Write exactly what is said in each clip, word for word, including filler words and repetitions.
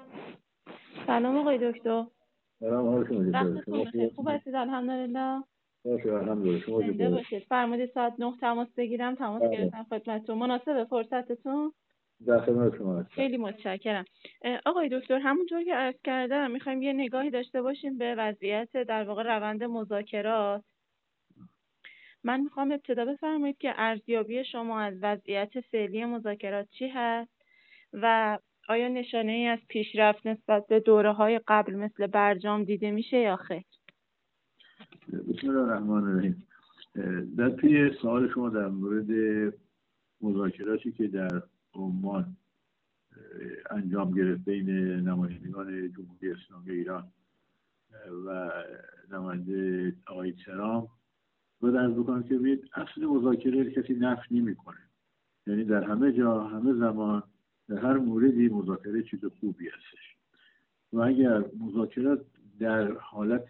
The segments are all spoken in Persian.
سلام آقای دکتر. سلام، حال شما چطوره؟ وقتتون بخیر. خوب هستید؟ الحمدلله. باشه الحمدلله. شما زنده چطوره؟ باشید. فرمودید ساعت نه تماس بگیرم، تماس گرفتم خدمتتون. مناسبه فرصتتون؟ در خدمت شما هستم. خیلی متشکرم. آقای دکتر، همونطور که عرض کردم میخوایم یه نگاهی داشته باشیم به وضعیت در واقع روند مذاکرات. من میخوام ابتدا بفرمایید که ارزیابی شما از وضعیت فعلی مذاکرات چی هست و آیا نشانه‌ای از پیشرفت نسبت به دوره‌های قبل مثل برجام دیده میشه یا خیر؟ بسم الله الرحمن الرحیم. در پی سوال شما در مورد مذاکراتی که در عمان انجام گرفت بین نمایندگان جمهوری اسلامی ایران و نماینده آقای ترامپ، باید عرض بکنم که ببینید اصل مذاکره کسی نفی نمی‌کنه. یعنی در همه جا، همه زمان، در هر موردی مذاکره چیز خوبی هستش و اگر مذاکرات در حالت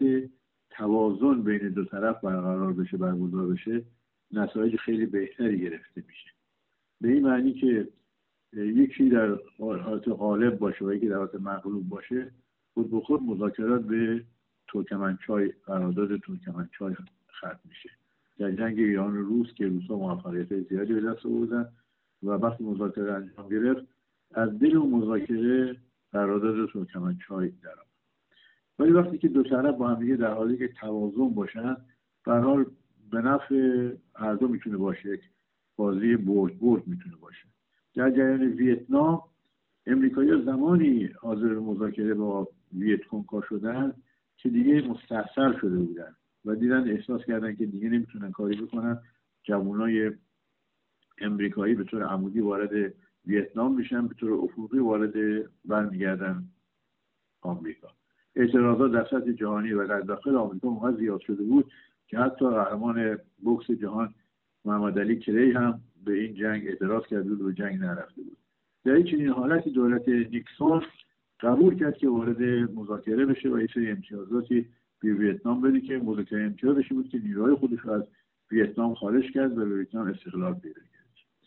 توازن بین دو طرف برقرار بشه، برگزار بشه، نتایج خیلی بهتری گرفته میشه. به این معنی که یکی در حالت غالب باشه و یکی در حالت مغلوب باشه، خود به خود مذاکرات به ترکمنچای، قرارداد ترکمنچای ختم میشه. در جنگ ایران و روس که روس‌ها موفقیت زیادی به دست آوردن و وقتی مذاکره انجام گرفت، از دل اون مذاکره قرارداد ترکمنچای درآمد. ولی وقتی که دو طرف با هم دیگه در حالی که توازن باشن، به هر حال به نفع هر دو میتونه باشه، یک بازی برد برد میتونه باشه. در جریان ویتنام، امریکایی‌ها زمانی حاضر به مذاکره با ویتکونگ‌ها شدن که دیگه مستحصل شده بودن و دیدن، احساس کردن که دیگه نمیتونن کاری بکنن. جوانای امریکایی به طور عمودی وارد ویتنام میشن، به طور افقی وارد برمیگردن آمریکا. اعتراضات در سطح جهانی و در داخل آمریکا اونقدر زیاد شده بود که حتی قهرمان بوکس جهان محمد علی کلی هم به این جنگ اعتراض کرده بود و جنگ نرفته بود. در چنین حالتی دولت نیکسون قبول کرد که وارد مذاکره بشه و یه سری امتیازاتی به ویتنام بده که مذاکره امتیازش بود که نیروهای خودش رو از ویتنام خارج کرد و به ویتنام استقلال پیدا کرد.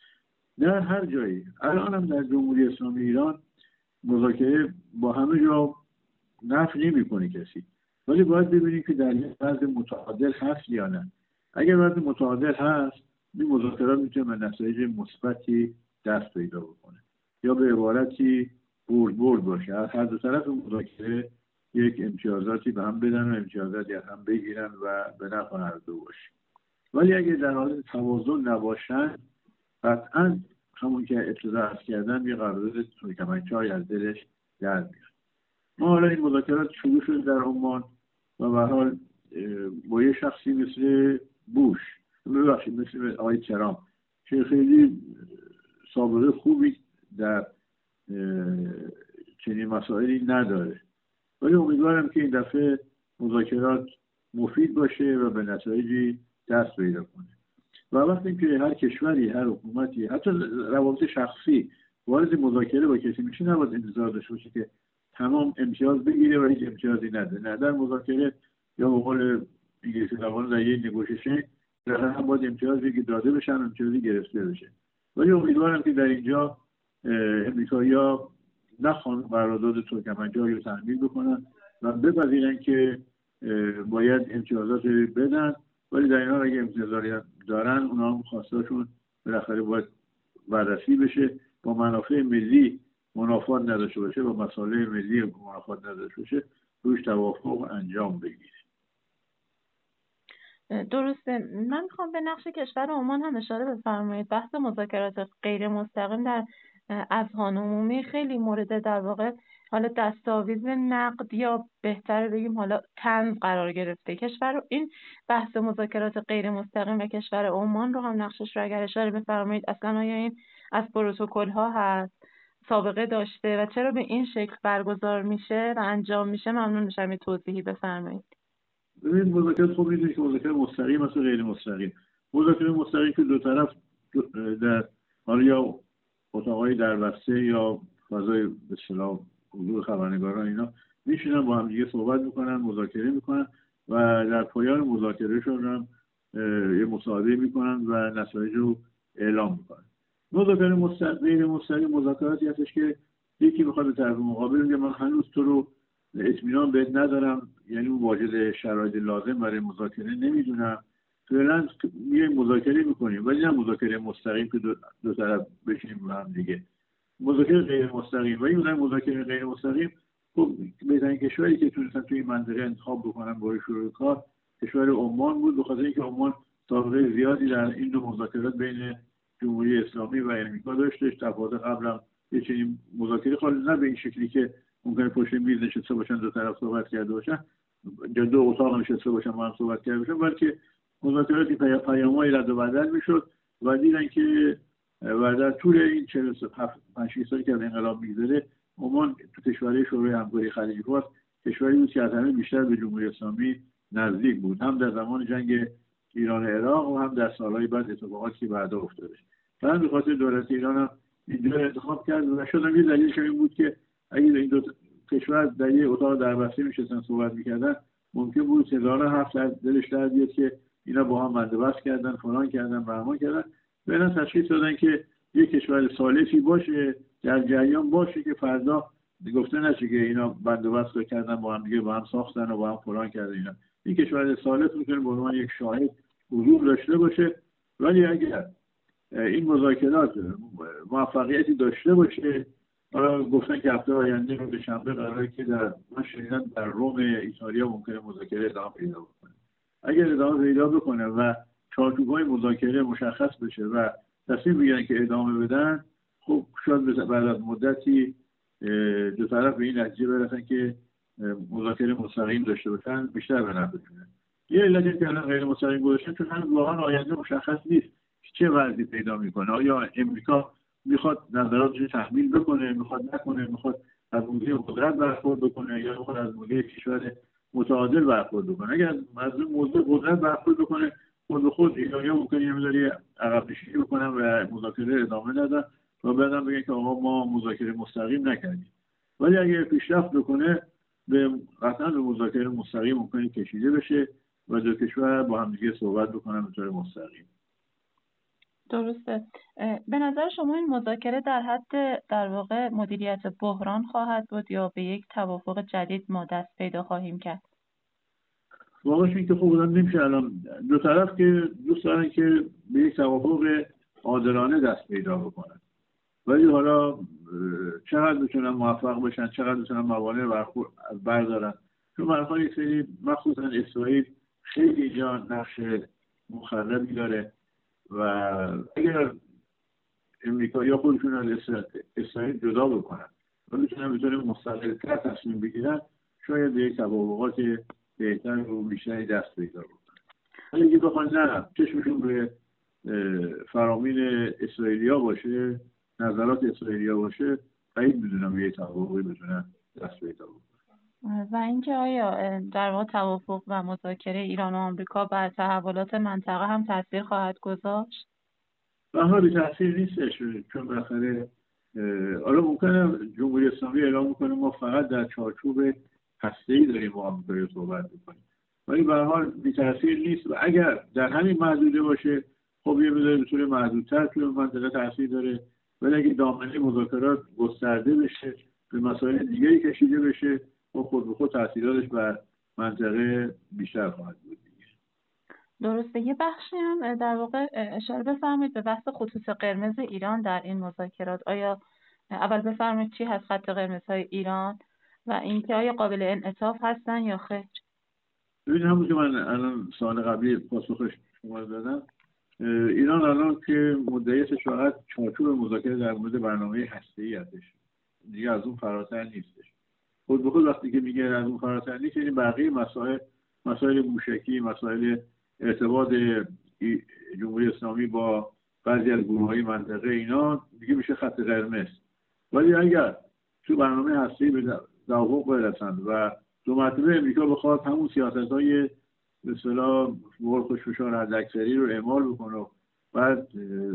در هر جایی، الان هم در جمهوری اسلامی ایران مذاکره با همه جا نفی نمی‌کنه کسی، ولی باید ببینیم که در این وضع متعادل هست یا نه. اگر وضع متعادل هست، این مذاکرات میتونه به نتایج مثبتی دست پیدا بکنه یا به عبارتی برد برد باشه. از هر دو طرف مذاکره یک امتیازاتی به هم بدن و امتیازاتی از هم بگیرن و به نفع هر دو باشه. ولی اگر در حالت توازن نباشن، قطعاً همون که ابتدا عرض کردم یه قرارداد ترکمنچای از دلش در میاد. ما حالا این مذاکرات شروع شد در عمان و به هر حال با یه شخصی مثل بوش، ببخشید مثل آقای ترامپ که خیلی سابقه خوبی در چنین مسائلی نداره، ولی امیدوارم که این دفعه مذاکرات مفید باشه و به نتایجی دست پیدا کنه. و وقتی که هر کشوری، هر حکومتی، حتی روابط شخصی وارد مذاکره با کسی میشه، نباید انتظار داشته باشه که تمام امتیاز بگیره و هیچ امتیازی نده. نه، در مذاکره یا به قول انگلیسی زبان در یک نگوشیشن در هم باید امتیازی که داده بشن، امتیازی گرفته بشه. ولی امیدوارم که در اینجا امریکایی‌ها نخوان قرارداد ترکمنچای رو تحمیل بکنن و بپذیرن که باید امتیازات بدن، ولی در این حال اگه امتیازات دارن اونا هم خواستاشون بالاخره باید بررسی بشه، با منافع ملی منافات نداشته باشه، با مصالح ملی منافات نداشته باشه، روش توافق انجام بگیره. درسته. من میخوام به نقش کشور عمان هم اشاره بفرمایید. بحث مذاکرات غیر مستقیم در اذهان عمومی خیلی مورد در واقع حالا دستاویز نقد یا بهتره بگیم حالا طنز قرار گرفته. کشور این بحث مذاکرات غیر مستقیم و کشور عمان رو هم نقشش رو اگر اشاره بفرمایید، اصلا آیا این از پروتکل ها هست، سابقه داشته و چرا به این شکل برگزار میشه و انجام میشه؟ ممنون میشم یه توضیحی بفرمایید. ببینید مذاکرات خوب میدونید که مذاکره مستقیم است و غیر مستقیم. مذاکره مستقیم که دو طرف در حالا یا اتاقای دربسته یا فضای به اصطلاح حضور خبرنگاران اینا میشینن با هم دیگه صحبت میکنن، مذاکره میکنن و در پایان مذاکرهشون هم یه مصاحبه میکنن و نتایج رو اعلام میکنن. مذاکره مستقیم غیر مستقیم مذاکراتی هستش که یکی میخواد به طرف مقابل میگه من هنوز تو رو اطمینان بهت ندارم، یعنی اون واجد شرایط لازم برای مذاکره نمیدونم، فعلا میایم مذاکره میکنیم ولی نه مذاکره مستقیم که دو, دو طرف بشینیم با هم دیگه، مذاکره غیر مستقیم. و این مذاکره غیر مستقیم خب بهترین کشوری که تونستن توی این منطقه انتخاب بکنن برای شروع کار کشور عمان بود، به خاطر اینکه عمان سابقه زیادی در این دو مذاکرات بین جمهوری اسلامی و امریکا داشتش. تفاوت قبلا یه چنین مذاکره خالص نه به این شکلی که ممکنه پشت میز نشسته باشن دو طرف صحبت کرده باشن، دو اتاق نشسته باشن با هم صحبت کرده باشن، بلکه مذاکراتی پیام‌های رد و بدل میشد و دیدن که و در طول این چهل و پنج سالی که از انقلاب میگذره عمان تو کشورهای شورای همکاری خلیج فارس کشوری بود که از همه بیشتر به جمهوری اسلامی نزدیک بود، هم در زمان جنگ ایران و عراق و هم در سالهای بعد اتفاقاتی که بعدا افتاده. من به خاطر دولت ایران هم اینجا انتخاب کرد و شاید یه دلیلش این بود که اگه این دو کشور در یه اتاق دربسته میشستن صحبت میکردن ممکن بود هزار هفت دلش در بیاد که اینا با هم بندوبست کردن، فلان کردن، بهمان کردن. بعدا تشخیص دادن که یه کشور ثالثی باشه در جریان باشه که فردا گفته نشه که اینا بندوبست کردن با هم دیگه با هم ساختن و با هم فلان کردن. اینا این کشور ثالث میتونه به عنوان یک شاهد حضور داشته باشه، ولی اگر این مذاکرات موفقیتی داشته باشه، حالا گفتن که هفته آینده رو به شنبه قراره که در من شنیدم در روم ایتالیا ممکنه مذاکره ادامه پیدا بکنه. اگر ادامه پیدا بکنه و چارچوب‌های مذاکره مشخص بشه و تصمیم بگیرن که ادامه بدن، خب شاید بعد از مدتی دو طرف به این نتیجه برسن که مذاکره مستقیم داشته باشن بیشتر به نفعشونه. یه علتی که الان غیر مستقیم گذاشتن چون هنوز واقعا آینده مشخص نیست چه وضعی پیدا میکنه. آیا امریکا میخواد نظراتش رو تحمیل بکنه، میخواد نکنه، میخواد از موضوع قدرت برخورد بکنه یا میخواد از موضوع کشور متعادل برخورد بکنه. اگر از موضوع قدرت برخورد بکنه خود به خود ایرانی‌ها ممکنه یه مقداری عقب نشینی بکنن و مذاکره ادامه ندن و بعدم بگن که آقا ما مذاکره مستقیم نکردیم. ولی اگر پیشرفت بکنه به قطعا به مذاکره مستقیم ممکنه کشیده بشه و دو کشور با هم دیگه صحبت بکنن به طور مستقیم. درسته. به نظر شما این مذاکره در حد در واقع مدیریت بحران خواهد بود یا به یک توافق جدید ما دست پیدا خواهیم کرد؟ واقعش این که خب بودن نمیشه الان دو طرف که دوست دارن که به یک توافق عادلانه دست پیدا بکنن، ولی حالا چقدر بتونن موفق بشن، چقدر بتونن موانع بردارن، چون برخواه یک سری مخصوصا اسرائیل خیلی جا نقش مخربی داره و اگر امریکا یا خودشون از اسرائیل جدا بکنن و بتونن بتونن مستقل‌تر تصمیم بگیرن شاید به یک توافقات بهتر و بیشتری دست پیدا بکنن. ولی اگه بخوان نه چشمشون به فرامین اسرائیلیا باشه، نظرات اسرائیلیا باشه، بعید میدونم به یک توافقی بتونن دست پیدا بکنن. و اینکه آیا در واقع توافق و مذاکره ایران و آمریکا بر تحولات منطقه هم تاثیر خواهد گذاشت؟ بها به تاثیر نیستش، چون بالاخره حالا ممکنه جمهوری اسلامی اعلام میکنه ما فقط در چارچوب هسته‌ای داریم با آمریکا صحبت میکنیم، ولی به هر حال بی تاثیر نیست و اگر در همین محدوده باشه خب یه مقدار به طور محدودتر توی منطقه تاثیر داره، ولی اگه دامنه مذاکرات گسترده بشه به مسائل دیگری کشیده بشه خب خود به خود تاثیراتش بر منطقه بیشتر خواهد بود. درسته. یه بخشی هم در واقع اشاره بفرمایید به بحث خطوط قرمز ایران در این مذاکرات. آیا اول بفرمایید چی هست خط قرمزهای ایران و اینکه آیا قابل انعطاف هستن یا خیر؟ ببین همون که من الان سال قبلی پاسخش شما دادم، ایران الان که مدعیت فقط چارچوب مذاکره در مورد برنامه هسته‌ای هستش، دیگه از اون فراتر نیستش. خود به خود وقتی که میگه از اون فراتر نیست یعنی بقیه مسائل مسائل موشکی، مسائل ارتباط جمهوری اسلامی با بعضی از گروه‌های منطقه اینا دیگه میشه خط قرمز. ولی اگر تو برنامه هسته‌ای به توافق برسند و دو مرتبه امریکا بخواد همون سیاست‌های به اصطلاح مرغ خوش‌فشار حداکثری رو اعمال بکنه و بعد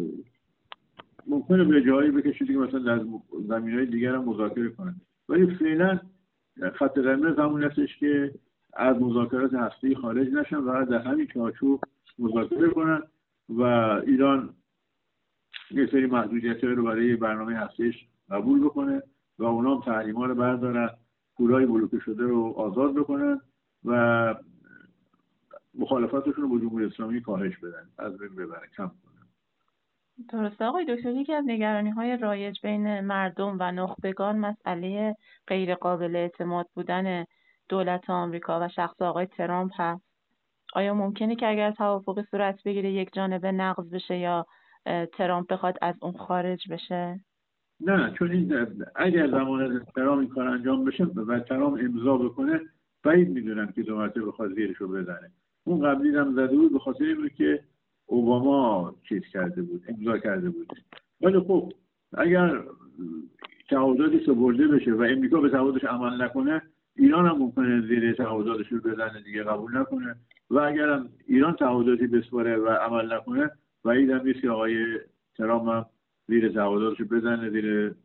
ممکنه به جایی بکشه که مثلا در زمینه‌های دیگر هم مذاکره کنه، ولی فعلا خط قرمز همون هستش که از مذاکرات هسته‌ای خارج نشن و در همین چارچوب مذاکره کنن و ایران یه سری محدودیت‌ها رو برای برنامه هسته‌ایش قبول بکنه و تحریما رو بردارن، پولای بلوکه شده رو آزاد بکنن و مخالفتشون رو با جمهوری اسلامی کاهش بدن، از بین ببرن، کم کنن. درسته آقای دکتر. یکی از نگرانی‌های رایج بین مردم و نخبگان مسئله غیر قابل اعتماد بودن دولت آمریکا و شخص آقای ترامپ هست. آیا ممکنه که اگر توافقی صورت بگیره یک جانبه نقض بشه یا ترامپ بخواد از اون خارج بشه؟ نه، چون این اگر زمان ترامپ این کار انجام بشه و ترامپ امضا بکنه، بعید میدونم که دو مرتبه بخواد زیرشو بزنه. اون قبلی هم زده بود به خاطر اینه که اوباما چیز کرده بود، امضا کرده بود. ولی خب اگر تعهداتی سپرده بشه و امریکا به تعهدش عمل نکنه، ایران هم ممکنه زیر تعهداتش رو بزنه دیگه، قبول نکنه. و اگر هم ایران تعهداتی بسپاره و عمل نکنه، بعید هم نیست که آقای ترامپ هم زیر تعهداتش رو بزنه، زیر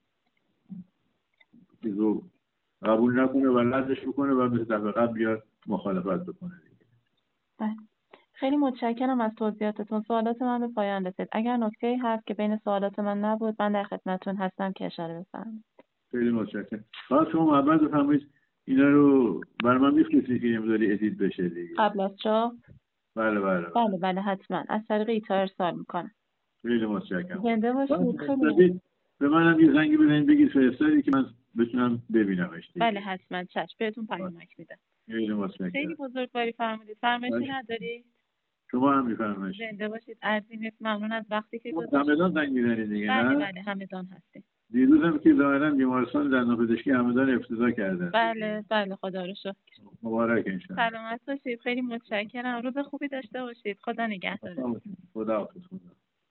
چیزو قبول نکنه و ردش بکنه و مثل دفعه قبل بیاد مخالفت بکنه دیگه. بله. خیلی متشکرم از توضیحاتتون. سوالات من به پایان رسید. اگر نکته‌ای هست که بین سوالات من نبود، من در خدمتتون هستم که اشاره بفرمایید. خیلی متشکرم. فقط شما محبت بفرمایید اینا رو برای من می‌فرستید که امضای ادیت بشه دیگه. قبل از چاپ؟ بله بله بله بله حتما. از طریق ایتا ارسال میکنم. خیلی متشکرم. زنده باشید. خیلی به منم یه زنگی بزنید بگید فرستادید که من بتونم ببینمش دیگه. بله حتما چشم. بهتون پیامک میدم. خیلی متشکرم. خیلی بزرگواری فرمودید. فرمایشی نداری؟ شما هم میفرمایید. زنده باشید. عرضی نیست. ممنون از وقتی که گذاشتید. همدان زنگ میزنید دیگه نه؟ بله بله همدان هستیم. دیروزم که ظاهرا بیمارستان دندانپزشکی همدان افتضاح کردن. بله بله خدا رو شکر. مبارک انشالله. سلامت باشید. خیلی متشکرم. روز خوبی داشته باشید. خدا نگهدار. خدا حافظ.